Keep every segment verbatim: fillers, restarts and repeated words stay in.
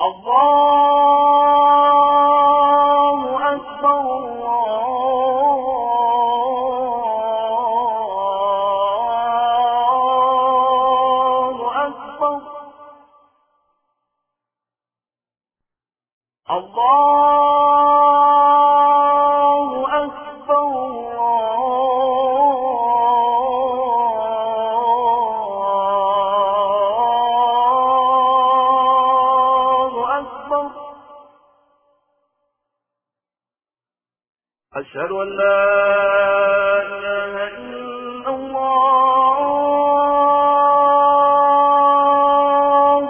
الله أكبر الله أكبر الله أكبر الله أكبر. أشهد أن لا إله إلا الله.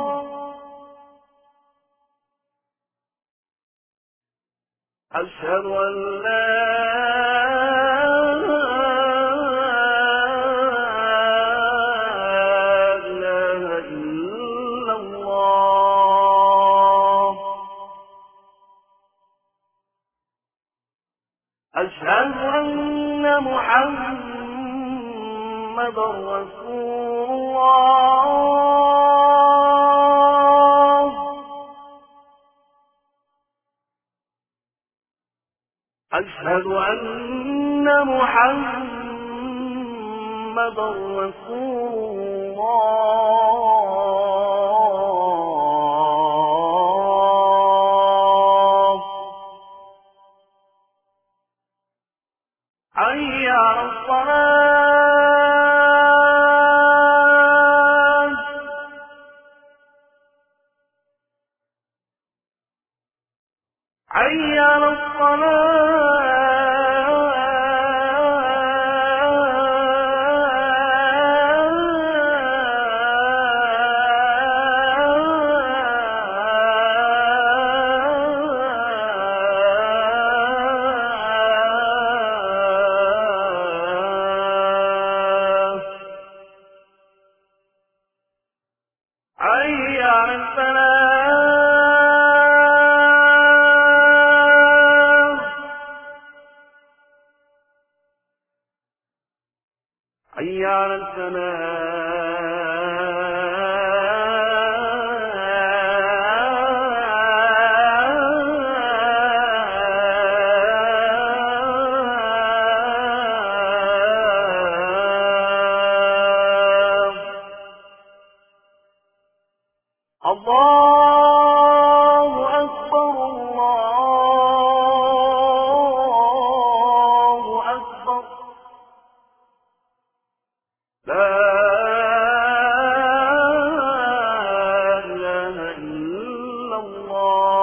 أشهد أن لا إله إلا الله. أشهد أن محمدا رسول الله. أشهد أن محمدا رسول الله. حي على الصلاة. حي على الصلاة. حي على الفلاح. حي على السلام. الله أكبر الله أكبر. لا إله إلا الله.